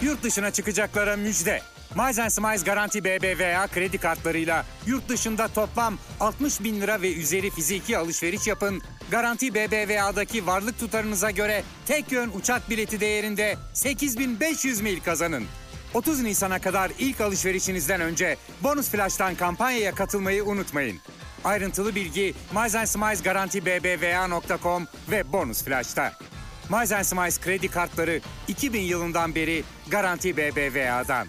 Yurt dışına çıkacaklara müjde. Miles & Smiles Garanti BBVA kredi kartlarıyla yurt dışında toplam 60 bin lira ve üzeri fiziki alışveriş yapın. Garanti BBVA'daki varlık tutarınıza göre tek yön uçak bileti değerinde 8.500 mil kazanın. 30 Nisan'a kadar ilk alışverişinizden önce Bonus Flash'tan kampanyaya katılmayı unutmayın. Ayrıntılı bilgi Miles & Smiles Garanti BBVA.com ve Bonus Flash'ta. Miles & Smiles kredi kartları 2000 yılından beri Garanti BBVA'dan.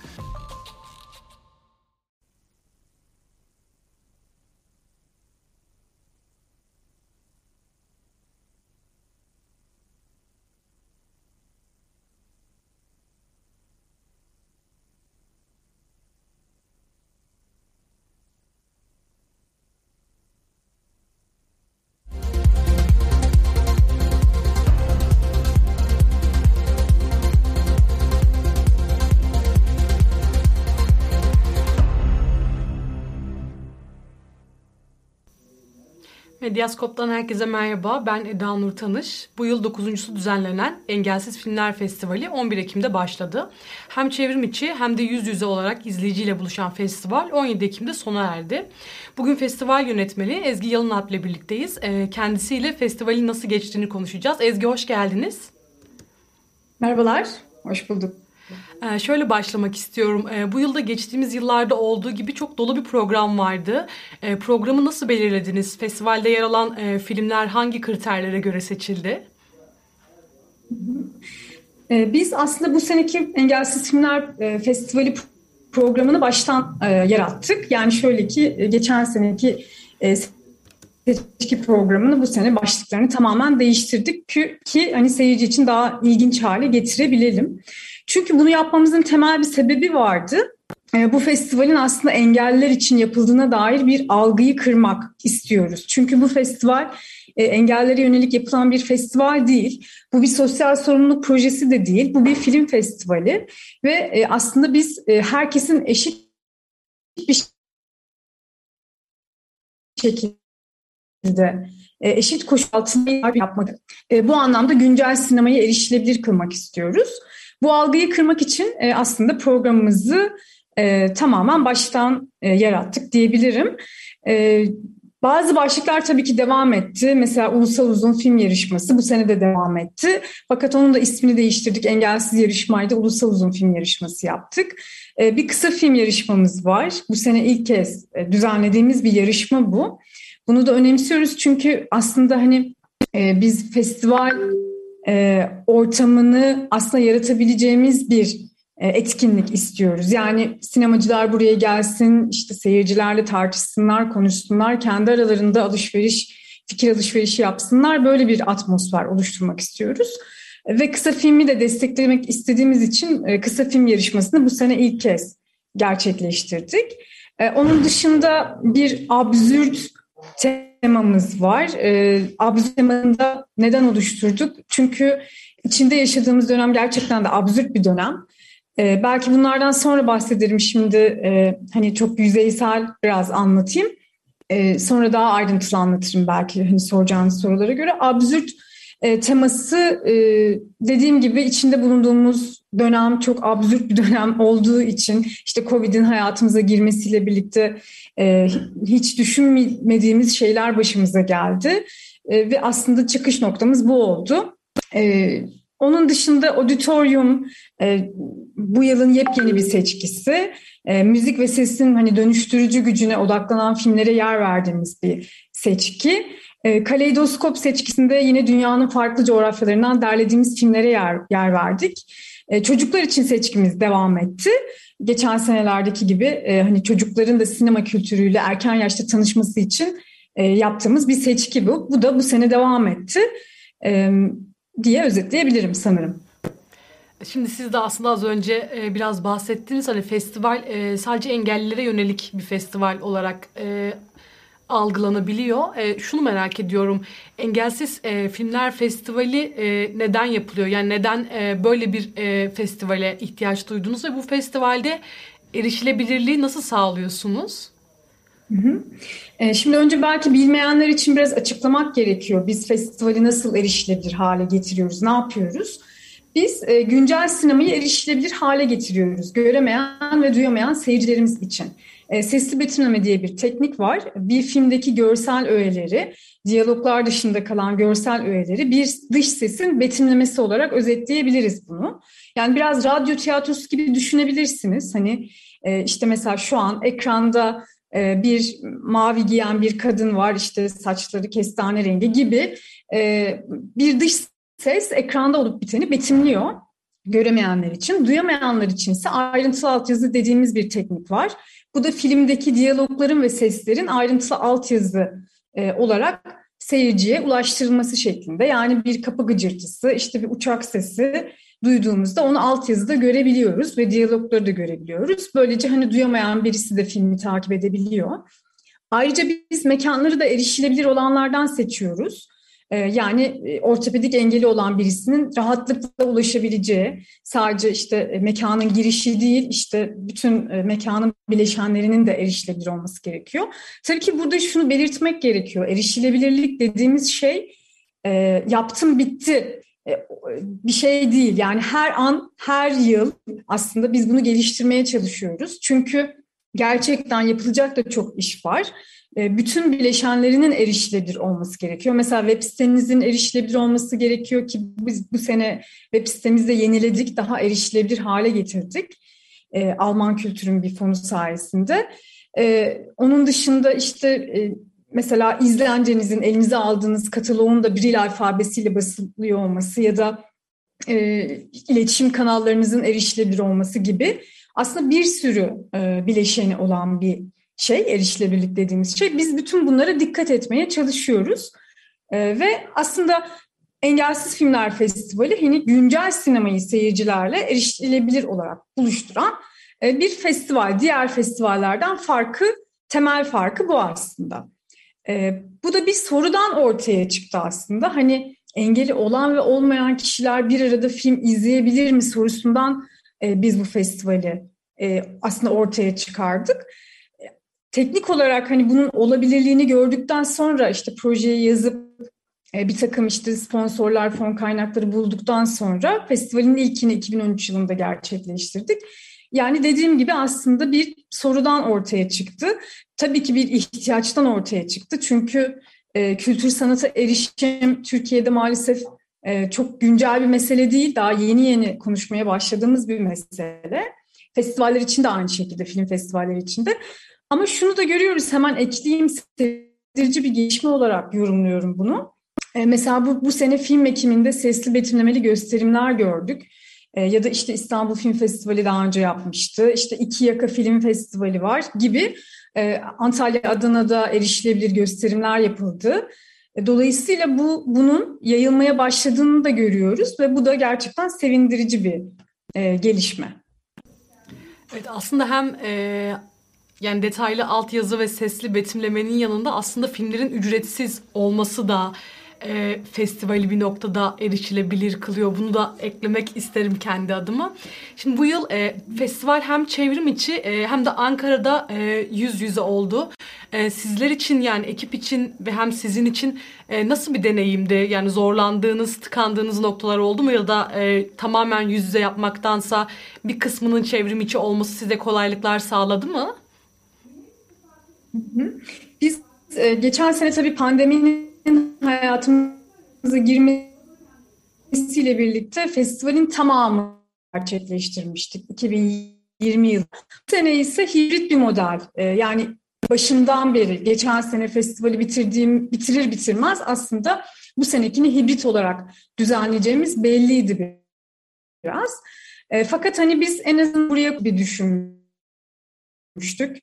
Medyaskop'tan herkese merhaba. Ben Eda Nur Tanış. Bu yıl 9.'su düzenlenen Engelsiz Filmler Festivali 11 Ekim'de başladı. Hem çevrim içi hem de yüz yüze olarak izleyiciyle buluşan festival 17 Ekim'de sona erdi. Bugün festival yönetmeni Ezgi Yalınalp ile birlikteyiz. Kendisiyle festivalin nasıl geçtiğini konuşacağız. Ezgi, hoş geldiniz. Merhabalar, hoş bulduk. Şöyle başlamak istiyorum. Bu yılda geçtiğimiz yıllarda olduğu gibi çok dolu bir program vardı. Programı nasıl belirlediniz? Festivalde yer alan filmler hangi kriterlere göre seçildi? Biz aslında bu seneki Engelsiz Filmler Festivali programını baştan yarattık. Yani şöyle ki geçen seneki seçki programını bu sene başlıklarını tamamen değiştirdik ki hani seyirci için daha ilginç hale getirebilelim. Çünkü bunu yapmamızın temel bir sebebi vardı. Bu festivalin aslında engelliler için yapıldığına dair bir algıyı kırmak istiyoruz. Çünkü bu festival engellilere yönelik yapılan bir festival değil. Bu bir sosyal sorumluluk projesi de değil. Bu bir film festivali ve aslında biz herkesin eşit bir şekilde eşit koşul altında yapmak. Bu anlamda güncel sinemayı erişilebilir kılmak istiyoruz. Bu algıyı kırmak için aslında programımızı tamamen baştan yarattık diyebilirim. Bazı başlıklar tabii ki devam etti. Mesela Ulusal Uzun Film Yarışması bu sene de devam etti. Fakat onun da ismini değiştirdik. Engelsiz Yarışmaydı, Ulusal Uzun Film Yarışması yaptık. Bir kısa film yarışmamız var. Bu sene ilk kez düzenlediğimiz bir yarışma bu. Bunu da önemsiyoruz çünkü aslında hani biz festival ortamını aslında yaratabileceğimiz bir etkinlik istiyoruz. Yani sinemacılar buraya gelsin, işte seyircilerle tartışsınlar, konuşsunlar, kendi aralarında fikir alışverişi yapsınlar. Böyle bir atmosfer oluşturmak istiyoruz. Ve kısa filmi de desteklemek istediğimiz için kısa film yarışmasını bu sene ilk kez gerçekleştirdik. Onun dışında bir absürt temamız var. Absürt temanı da neden oluşturduk? Çünkü içinde yaşadığımız dönem gerçekten de absürt bir dönem. Belki bunlardan sonra bahsederim şimdi. Hani çok yüzeysel biraz anlatayım. Sonra daha ayrıntılı anlatırım belki hani soracağınız sorulara göre. Absürt teması dediğim gibi içinde bulunduğumuz dönem çok absürt bir dönem olduğu için işte Covid'in hayatımıza girmesiyle birlikte hiç düşünmediğimiz şeyler başımıza geldi ve aslında çıkış noktamız bu oldu. Onun dışında Auditorium bu yılın yepyeni bir seçkisi. Müzik ve sesin hani dönüştürücü gücüne odaklanan filmlere yer verdiğimiz bir seçki. Kaleidoskop seçkisinde yine dünyanın farklı coğrafyalarından derlediğimiz filmlere yer verdik. Çocuklar için seçkimiz devam etti. Geçen senelerdeki gibi hani çocukların da sinema kültürüyle erken yaşta tanışması için yaptığımız bir seçki bu. Bu da bu sene devam etti diye özetleyebilirim sanırım. Şimdi siz de aslında az önce biraz bahsettiniz. Hani festival sadece engellilere yönelik bir festival olarak algılanabiliyor. Şunu merak ediyorum. Engelsiz Filmler Festivali neden yapılıyor? Yani neden böyle bir festivale ihtiyaç duydunuz ve bu festivalde erişilebilirliği nasıl sağlıyorsunuz? Şimdi önce belki bilmeyenler için biraz açıklamak gerekiyor. Biz festivali nasıl erişilebilir hale getiriyoruz, ne yapıyoruz? Biz güncel sinemayı erişilebilir hale getiriyoruz. Göremeyen ve duyamayan seyircilerimiz için. Sesli betimleme diye bir teknik var. Bir filmdeki görsel öğeleri, diyaloglar dışında kalan görsel öğeleri bir dış sesin betimlemesi olarak özetleyebiliriz bunu. Yani biraz radyo tiyatrosu gibi düşünebilirsiniz. Hani işte mesela şu an ekranda bir mavi giyen bir kadın var, işte saçları kestane rengi gibi bir dış ses ekranda olup biteni betimliyor göremeyenler için. Duyamayanlar için ise ayrıntılı altyazı dediğimiz bir teknik var. Bu da filmdeki diyalogların ve seslerin ayrıntılı altyazı olarak seyirciye ulaştırılması şeklinde. Yani bir kapı gıcırtısı, işte bir uçak sesi duyduğumuzda onu altyazıda görebiliyoruz ve diyalogları da görebiliyoruz. Böylece hani duyamayan birisi de filmi takip edebiliyor. Ayrıca biz mekanları da erişilebilir olanlardan seçiyoruz. Yani ortopedik engeli olan birisinin rahatlıkla ulaşabileceği, sadece işte mekanın girişi değil, işte bütün mekanın bileşenlerinin de erişilebilir olması gerekiyor. Tabii ki burada şunu belirtmek gerekiyor. Erişilebilirlik dediğimiz şey yaptım bitti bir şey değil. Yani her an, her yıl aslında biz bunu geliştirmeye çalışıyoruz. Çünkü gerçekten yapılacak da çok iş var. Bütün bileşenlerinin erişilebilir olması gerekiyor. Mesela web sitenizin erişilebilir olması gerekiyor ki biz bu sene web sitemizde yeniledik, daha erişilebilir hale getirdik. Alman Kültür'ün bir fonu sayesinde. Onun dışında işte mesela izlencenizin elinize aldığınız kataloğun da Bril alfabesiyle basılıyor olması ya da iletişim kanallarınızın erişilebilir olması gibi aslında bir sürü bileşeni olan bir şey, erişilebilirlik dediğimiz şey. Biz bütün bunlara dikkat etmeye çalışıyoruz. Ve aslında Engelsiz Filmler Festivali hani güncel sinemayı seyircilerle erişilebilir olarak buluşturan bir festival. Diğer festivallerden temel farkı bu aslında. Bu da bir sorudan ortaya çıktı aslında. Hani engeli olan ve olmayan kişiler bir arada film izleyebilir mi sorusundan biz bu festivali aslında ortaya çıkardık. Teknik olarak hani bunun olabilirliğini gördükten sonra işte projeyi yazıp bir takım işte sponsorlar, fon kaynakları bulduktan sonra festivalin ilkini 2013 yılında gerçekleştirdik. Yani dediğim gibi aslında bir sorudan ortaya çıktı. Tabii ki bir ihtiyaçtan ortaya çıktı. Çünkü kültür sanata erişim Türkiye'de maalesef çok güncel bir mesele değil. Daha yeni konuşmaya başladığımız bir mesele. Festivaller için de aynı şekilde, film festivalleri için de. Ama şunu da görüyoruz, hemen ekleyeyim, sevindirici bir gelişme olarak yorumluyorum bunu. Mesela bu sene film ekiminde sesli betimlemeli gösterimler gördük. Ya da işte İstanbul Film Festivali daha önce yapmıştı. İşte İki Yaka Film Festivali var gibi Antalya, Adana'da erişilebilir gösterimler yapıldı. Dolayısıyla bunun yayılmaya başladığını da görüyoruz ve bu da gerçekten sevindirici bir gelişme. Evet, aslında hem yani detaylı altyazı ve sesli betimlemenin yanında aslında filmlerin ücretsiz olması da festivali bir noktada erişilebilir kılıyor. Bunu da eklemek isterim kendi adıma. Şimdi bu yıl festival hem çevrim içi hem de Ankara'da yüz yüze oldu. Sizler için, yani ekip için ve hem sizin için nasıl bir deneyimdi? Yani zorlandığınız, tıkandığınız noktalar oldu mu ya da tamamen yüz yüze yapmaktansa bir kısmının çevrim içi olması size kolaylıklar sağladı mı? Biz geçen sene tabii pandeminin hayatımıza girmesiyle birlikte festivalin tamamını gerçekleştirmiştik 2020 yılı. Bu sene ise hibrit bir model. Yani başından beri geçen sene festivali bitirir bitirmez aslında bu senekini hibrit olarak düzenleyeceğimiz belliydi biraz. Fakat hani biz en azından buraya bir düşünmüştük.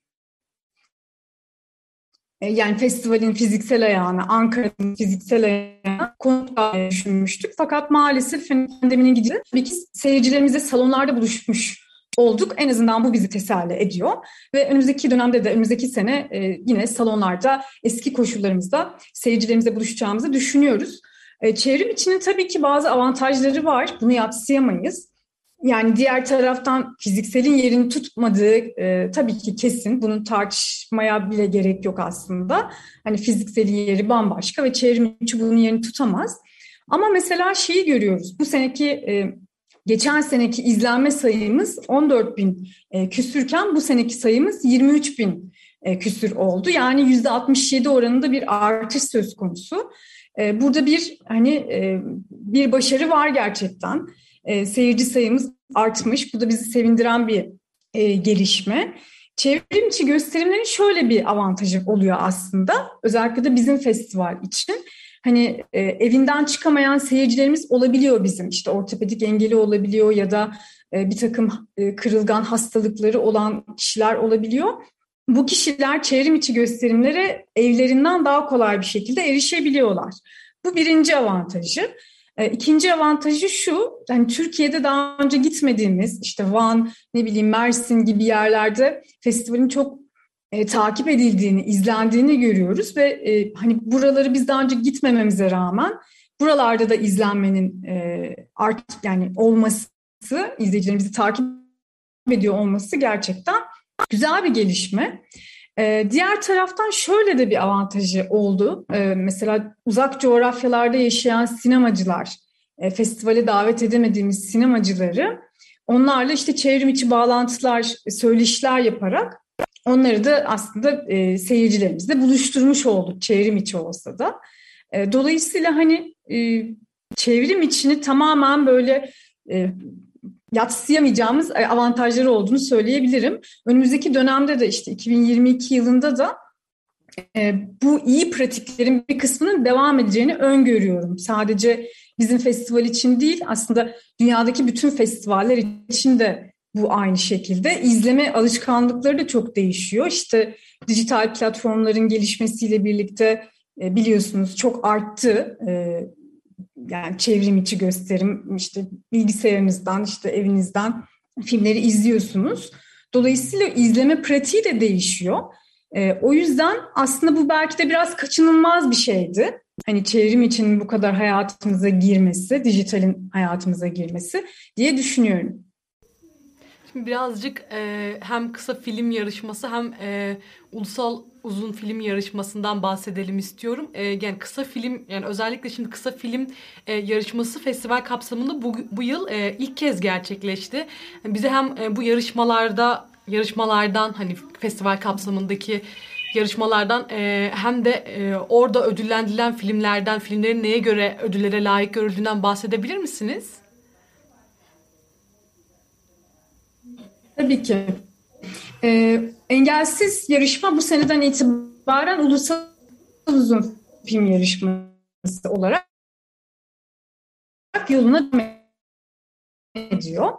Yani festivalin fiziksel ayağını, Ankara'nın fiziksel ayağını konuklar düşünmüştük. Fakat maalesef pandeminin gidince tabii ki seyircilerimizle salonlarda buluşmuş olduk. En azından bu bizi teselli ediyor. Ve önümüzdeki dönemde de, önümüzdeki sene yine salonlarda eski koşullarımızda seyircilerimizle buluşacağımızı düşünüyoruz. Çevrim içinin tabii ki bazı avantajları var. Bunu yadsıyamayız. Yani diğer taraftan fizikselin yerini tutmadığı tabii ki kesin. Bunun tartışmaya bile gerek yok aslında. Hani fizikselin yeri bambaşka ve çevrim içi bunun yerini tutamaz. Ama mesela şeyi görüyoruz. Bu seneki geçen seneki izlenme sayımız 14 bin küsürken bu seneki sayımız 23 bin küsür oldu. Yani %67 oranında bir artış söz konusu. Burada bir başarı var gerçekten. Seyirci sayımız artmış. Bu da bizi sevindiren bir gelişme. Çevrim içi gösterimlerin şöyle bir avantajı oluyor aslında. Özellikle de bizim festival için. Hani evinden çıkamayan seyircilerimiz olabiliyor bizim. İşte ortopedik engeli olabiliyor ya da bir takım kırılgan hastalıkları olan kişiler olabiliyor. Bu kişiler çevrim içi gösterimlere evlerinden daha kolay bir şekilde erişebiliyorlar. Bu birinci avantajı. İkinci avantajı şu, hani Türkiye'de daha önce gitmediğimiz işte Van, Mersin gibi yerlerde festivalin çok takip edildiğini, izlendiğini görüyoruz ve hani buraları biz daha önce gitmememize rağmen buralarda da izlenmenin yani olması, izleyicilerimizi takip ediyor olması gerçekten güzel bir gelişme. Diğer taraftan şöyle de bir avantajı oldu. Mesela uzak coğrafyalarda yaşayan sinemacılar, festivale davet edemediğimiz sinemacıları onlarla işte çevrim içi bağlantılar, söyleşiler yaparak onları da aslında seyircilerimizle buluşturmuş olduk çevrim içi olsa da. Dolayısıyla hani çevrim içini tamamen böyle yadsıyamayacağımız avantajları olduğunu söyleyebilirim. Önümüzdeki dönemde de işte 2022 yılında da bu iyi pratiklerin bir kısmının devam edeceğini öngörüyorum. Sadece bizim festival için değil, aslında dünyadaki bütün festivaller için de bu aynı şekilde. İzleme alışkanlıkları da çok değişiyor. İşte dijital platformların gelişmesiyle birlikte biliyorsunuz çok arttı. Yani çevrim içi gösterim, işte bilgisayarınızdan, işte evinizden filmleri izliyorsunuz. Dolayısıyla izleme pratiği de değişiyor. O yüzden aslında bu belki de biraz kaçınılmaz bir şeydi. Hani çevrim içinin bu kadar hayatımıza girmesi, dijitalin hayatımıza girmesi diye düşünüyorum. Şimdi birazcık hem kısa film yarışması hem ulusal uzun film yarışmasından bahsedelim istiyorum. Yani kısa film, yani özellikle şimdi kısa film yarışması festival kapsamında bu yıl ilk kez gerçekleşti. Bize hem bu yarışmalardan hani festival kapsamındaki yarışmalardan hem de orada ödüllendirilen filmlerin neye göre ödüllere layık görüldüğünden bahsedebilir misiniz? Tabii ki. Engelsiz yarışma bu seneden itibaren ulusal uzun film yarışması olarak yoluna devam ediyor.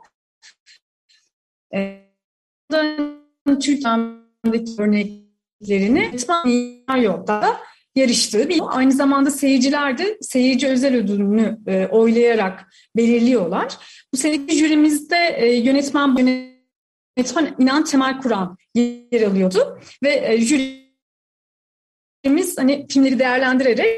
Türkiye'deki örneklerini yolda yarıştığı bir aynı zamanda seyirciler de seyirci özel ödülünü oylayarak belirliyorlar. Bu seneki jürimizde yönetmen İnan Temel Kur'an yer alıyordu ve jürimiz hani filmleri değerlendirerek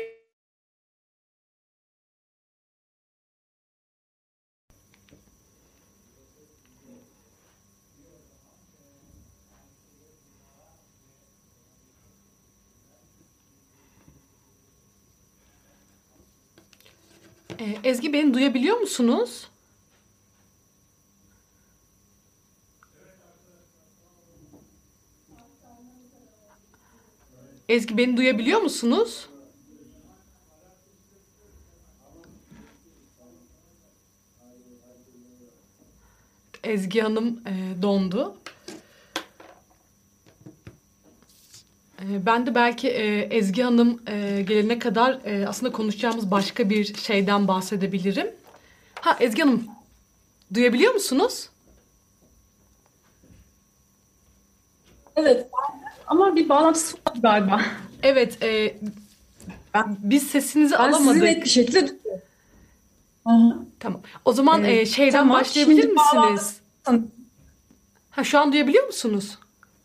Ezgi, beni duyabiliyor musunuz? Ezgi, beni duyabiliyor musunuz? Ezgi Hanım dondu. Ben de belki Ezgi Hanım gelene kadar aslında konuşacağımız başka bir şeyden bahsedebilirim. Ezgi Hanım, duyabiliyor musunuz? Evet, ama bir bağlantısı var galiba. Evet, biz sesinizi alamadık. Sizi net bir şekilde duyuyorum. Tamam. O zaman şeyden tamam, başlayabilir misiniz? Şu an duyabiliyor musunuz?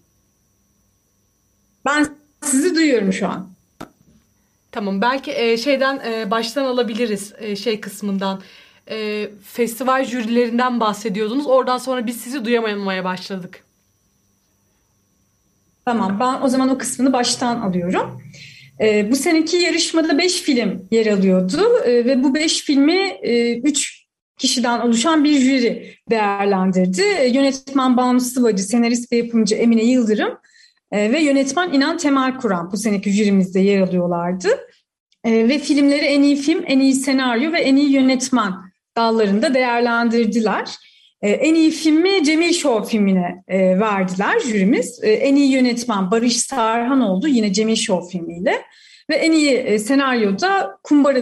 Ben sizi duyuyorum şu an. Tamam. Belki şeyden baştan alabiliriz şey kısmından. Festival jürilerinden bahsediyordunuz. Oradan sonra biz sizi duyamamaya başladık. Tamam, ben o zaman o kısmını baştan alıyorum. Bu seneki yarışmada 5 film yer alıyordu ve bu 5 filmi 3 kişiden oluşan bir jüri değerlendirdi. Yönetmen Banu Sıvacı, senarist ve yapımcı Emine Yıldırım ve yönetmen İnan Temel Kur'an bu seneki jürimizde yer alıyorlardı. Ve filmleri en iyi film, en iyi senaryo ve en iyi yönetmen dallarında değerlendirdiler. En iyi filmi Cemil Show filmine verdiler jürimiz. En iyi yönetmen Barış Sarhan oldu yine Cemil Show filmiyle. Ve en iyi senaryoda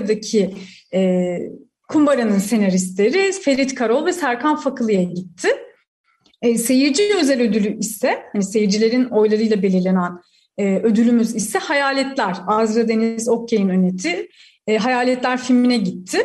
Kumbara'nın senaristleri Ferit Karol ve Serkan Fakılı'ya gitti. Seyirci özel ödülü ise, hani seyircilerin oylarıyla belirlenen ödülümüz ise Hayaletler. Azra Deniz Okyay'ın yönettiği Hayaletler filmine gitti.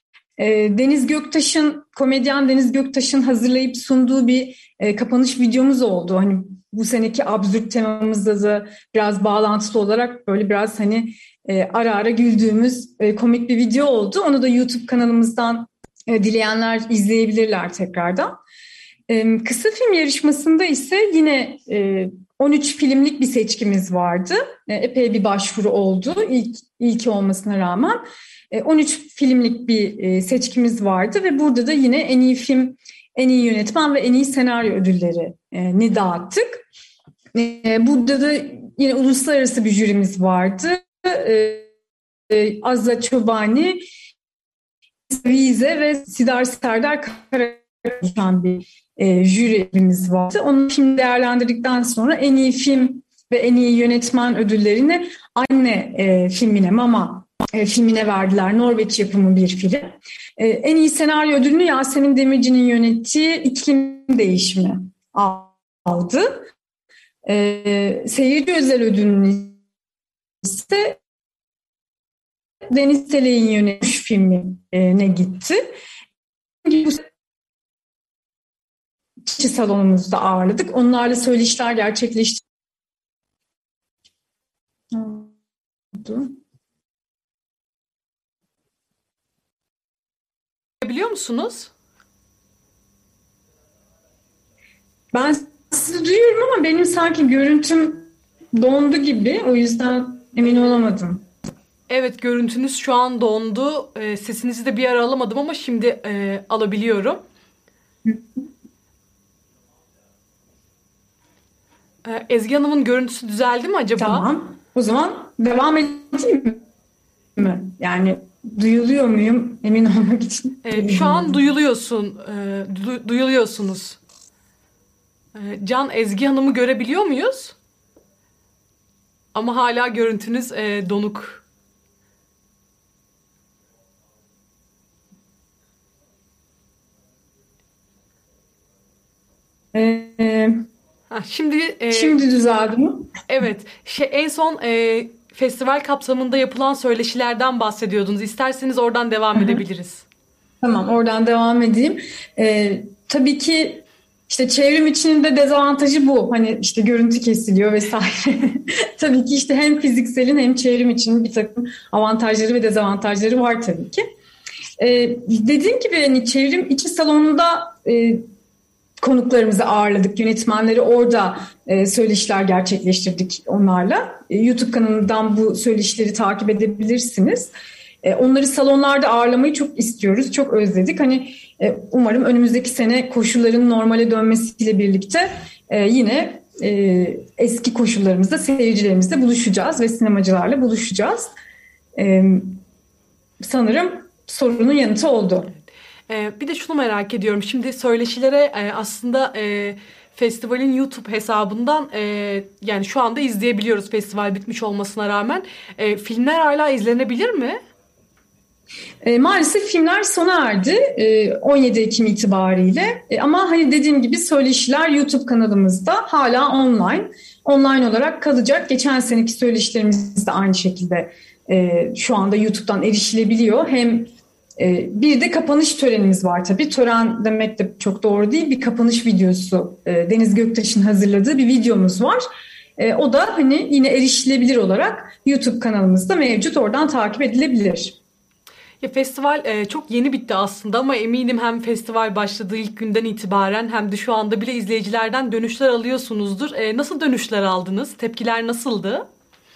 Komedyen Deniz Göktaş'ın hazırlayıp sunduğu bir kapanış videomuz oldu. Hani bu seneki absürt temamızda da biraz bağlantılı olarak böyle biraz hani ara ara güldüğümüz komik bir video oldu. Onu da YouTube kanalımızdan dileyenler izleyebilirler tekrardan. Kısa film yarışmasında ise yine 13 filmlik bir seçkimiz vardı. Epey bir başvuru oldu ilk olmasına rağmen. 13 filmlik bir seçkimiz vardı ve burada da yine en iyi film, en iyi yönetmen ve en iyi senaryo ödüllerini dağıttık. Burada da yine uluslararası bir jürimiz vardı. Azza Çobani, Vize ve Sidar Serdar Karakusan bir jürimiz vardı. Onun filmi değerlendirdikten sonra en iyi film ve en iyi yönetmen ödüllerini Anne filmine, Mama filmine verdiler. Norveç yapımı bir film. En iyi senaryo ödülünü Yasemin Demirci'nin yönettiği İklim Değişimi aldı. Seyirci özel ödülünü ise Deniz Telek'in yönettiği filmine gitti. İki salonumuzda ağırladık. Onlarla söyleşiler gerçekleştirdik. Biliyor musunuz? Ben sizi duyuyorum ama benim sanki görüntüm dondu gibi. O yüzden emin olamadım. Evet, görüntünüz şu an dondu. Sesinizi de bir ara alamadım ama şimdi alabiliyorum. Ezgi Hanım'ın görüntüsü düzeldi mi acaba? Tamam. O zaman devam edeyim mi? Yani duyuluyor muyum? Emin olmak için. Şu an duyuluyorsunuz. Can, Ezgi Hanım'ı görebiliyor muyuz? Ama hala görüntünüz donuk. Şimdi düzeldi mi? Evet. En son festival kapsamında yapılan söyleşilerden bahsediyordunuz. İsterseniz oradan devam edebiliriz. Tamam, oradan devam edeyim. Tabii ki işte çevrim içinde dezavantajı bu. Hani işte görüntü kesiliyor vesaire. Tabii ki işte hem fizikselin hem çevrim içinin bir takım avantajları ve dezavantajları var tabii ki. Dediğim gibi hani çevrim içi salonunda konuklarımızı ağırladık. Yönetmenleri orada söyleşiler gerçekleştirdik onlarla. YouTube kanalından bu söyleşileri takip edebilirsiniz. Onları salonlarda ağırlamayı çok istiyoruz, çok özledik. Hani umarım önümüzdeki sene koşulların normale dönmesiyle birlikte yine eski koşullarımızda seyircilerimizle buluşacağız ve sinemacılarla buluşacağız. Sanırım sorunun yanıtı oldu. Bir de şunu merak ediyorum. Şimdi söyleşilere aslında festivalin YouTube hesabından yani şu anda izleyebiliyoruz festival bitmiş olmasına rağmen. Filmler hala izlenebilir mi? Maalesef filmler sona erdi 17 Ekim itibariyle. Ama hani dediğim gibi söyleşiler YouTube kanalımızda hala online olarak kalacak. Geçen seneki söyleşilerimiz de aynı şekilde şu anda YouTube'dan erişilebiliyor. Hem bir de kapanış törenimiz var tabii. Tören demek de çok doğru değil. Bir kapanış videosu Deniz Göktaş'ın hazırladığı bir videomuz var. O da hani yine erişilebilir olarak YouTube kanalımızda mevcut. Oradan takip edilebilir. Ya festival çok yeni bitti aslında ama eminim hem festival başladığı ilk günden itibaren hem de şu anda bile izleyicilerden dönüşler alıyorsunuzdur. Nasıl dönüşler aldınız? Tepkiler nasıldı?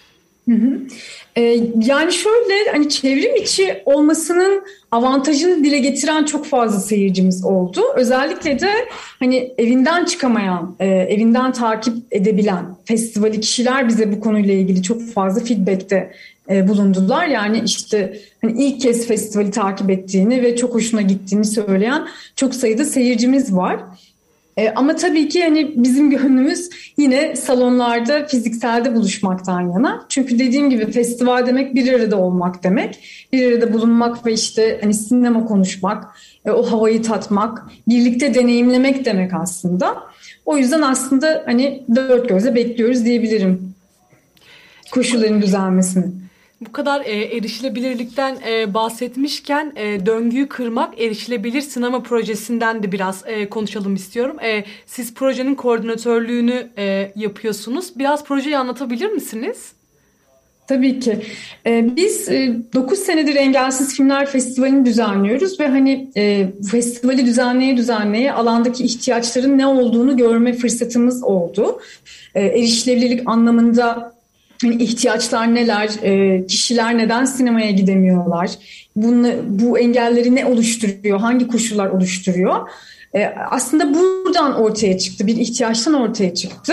Yani şöyle, hani çevrim içi olmasının avantajını dile getiren çok fazla seyircimiz oldu. Özellikle de hani evinden çıkamayan, evinden takip edebilen festivali kişiler bize bu konuyla ilgili çok fazla feedback'te bulundular. Yani işte hani ilk kez festivali takip ettiğini ve çok hoşuna gittiğini söyleyen çok sayıda seyircimiz var. Ama tabii ki hani bizim gönlümüz yine salonlarda, fizikselde buluşmaktan yana. Çünkü dediğim gibi festival demek bir arada olmak demek. Bir arada bulunmak ve işte hani sinema konuşmak, o havayı tatmak, birlikte deneyimlemek demek aslında. O yüzden aslında hani dört gözle bekliyoruz diyebilirim koşulların düzelmesini. Bu kadar erişilebilirlikten bahsetmişken döngüyü kırmak erişilebilir sinema projesinden de biraz konuşalım istiyorum. Siz projenin koordinatörlüğünü yapıyorsunuz. Biraz projeyi anlatabilir misiniz? Tabii ki. Biz 9 senedir Engelsiz Filmler Festivali'ni düzenliyoruz ve hani festivali düzenleye alandaki ihtiyaçların ne olduğunu görme fırsatımız oldu. Erişilebilirlik anlamında hani ihtiyaçlar neler, kişiler neden sinemaya gidemiyorlar, bu engelleri ne oluşturuyor, hangi koşullar oluşturuyor? Aslında buradan ortaya çıktı, bir ihtiyaçtan ortaya çıktı.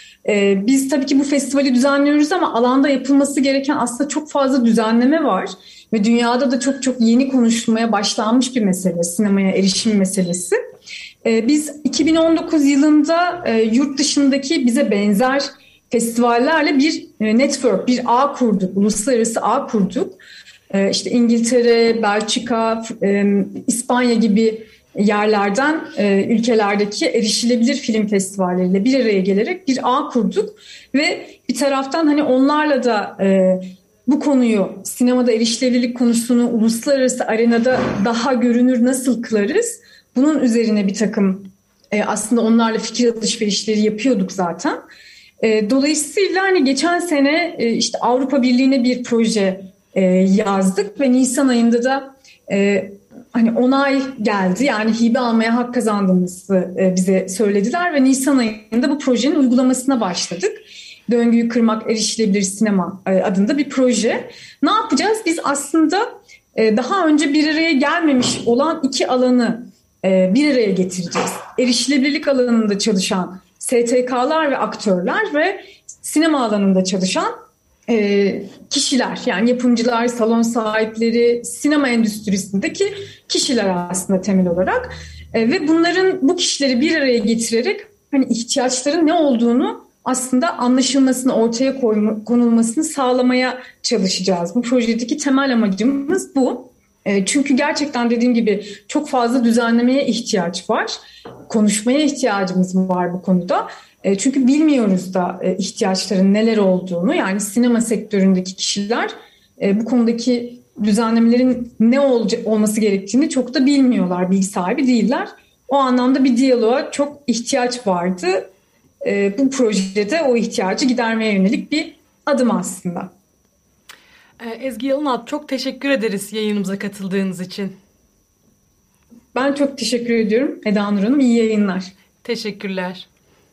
Biz tabii ki bu festivali düzenliyoruz ama alanda yapılması gereken aslında çok fazla düzenleme var. Ve dünyada da çok yeni konuşulmaya başlanmış bir mesele, sinemaya erişim meselesi. Biz 2019 yılında yurt dışındaki bize benzer festivallerle bir network, bir ağ kurduk, uluslararası ağ kurduk. İşte İngiltere, Belçika, İspanya gibi yerlerden ülkelerdeki erişilebilir film festivalleriyle bir araya gelerek bir ağ kurduk ve bir taraftan hani onlarla da bu konuyu, sinemada erişilebilirlik konusunu uluslararası arenada daha görünür nasıl kılarız? Bunun üzerine bir takım aslında onlarla fikir alışverişleri yapıyorduk zaten. Dolayısıyla hani geçen sene işte Avrupa Birliği'ne bir proje yazdık ve Nisan ayında da hani onay geldi. Yani hibe almaya hak kazandığımızı bize söylediler ve Nisan ayında bu projenin uygulamasına başladık. Döngüyü Kırmak Erişilebilir Sinema adında bir proje. Ne yapacağız? Biz aslında daha önce bir araya gelmemiş olan iki alanı bir araya getireceğiz. Erişilebilirlik alanında çalışan STK'lar ve aktörler ve sinema alanında çalışan kişiler, yani yapımcılar, salon sahipleri, sinema endüstrisindeki kişiler aslında temel olarak. Ve bu kişileri bir araya getirerek hani ihtiyaçların ne olduğunu aslında anlaşılmasını, ortaya konulmasını sağlamaya çalışacağız. Bu projedeki temel amacımız bu. Çünkü gerçekten dediğim gibi çok fazla düzenlemeye ihtiyaç var. Konuşmaya ihtiyacımız var bu konuda. Çünkü bilmiyoruz da ihtiyaçların neler olduğunu. Yani sinema sektöründeki kişiler bu konudaki düzenlemelerin ne olması gerektiğini çok da bilmiyorlar, bilgi sahibi değiller. O anlamda bir diyaloğa çok ihtiyaç vardı. Bu projede o ihtiyacı gidermeye yönelik bir adım aslında. Ezgi Yalınalp, çok teşekkür ederiz yayınımıza katıldığınız için. Ben çok teşekkür ediyorum Eda Nur Hanım. İyi yayınlar. Teşekkürler.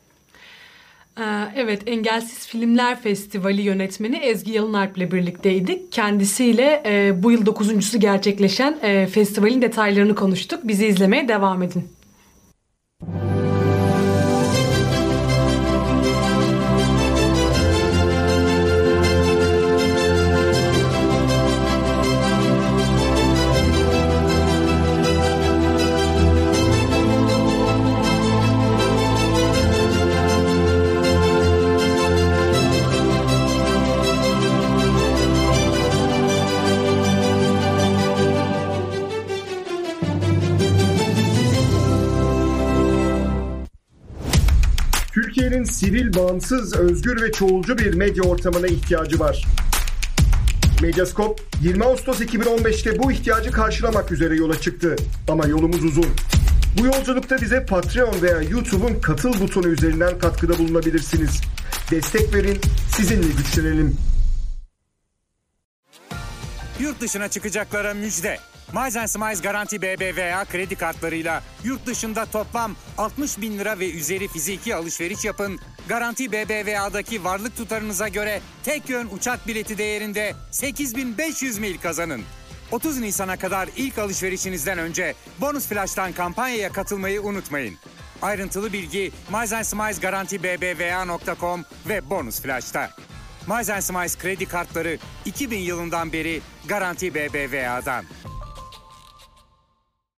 Evet, Engelsiz Filmler Festivali yönetmeni Ezgi Yalınalp ile birlikteydik. Kendisiyle bu yıl 9.'su gerçekleşen festivalin detaylarını konuştuk. Bizi izlemeye devam edin. Türkiye'nin sivil, bağımsız, özgür ve çoğulcu bir medya ortamına ihtiyacı var. Medyascope 20 Ağustos 2015'te bu ihtiyacı karşılamak üzere yola çıktı. Ama yolumuz uzun. Bu yolculukta bize Patreon veya YouTube'un katıl butonu üzerinden katkıda bulunabilirsiniz. Destek verin, sizinle güçlenelim. Yurt dışına çıkacaklara müjde. Miles Smiles Garanti BBVA kredi kartlarıyla yurt dışında toplam 60 bin lira ve üzeri fiziki alışveriş yapın. Garanti BBVA'daki varlık tutarınıza göre tek yön uçak bileti değerinde 8500 mil kazanın. 30 Nisan'a kadar ilk alışverişinizden önce Bonus Flash'tan kampanyaya katılmayı unutmayın. Ayrıntılı bilgi milesandsimilesgarantibbva.com ve Bonus Flash'ta. Miles Smiles kredi kartları 2000 yılından beri Garanti BBVA'dan.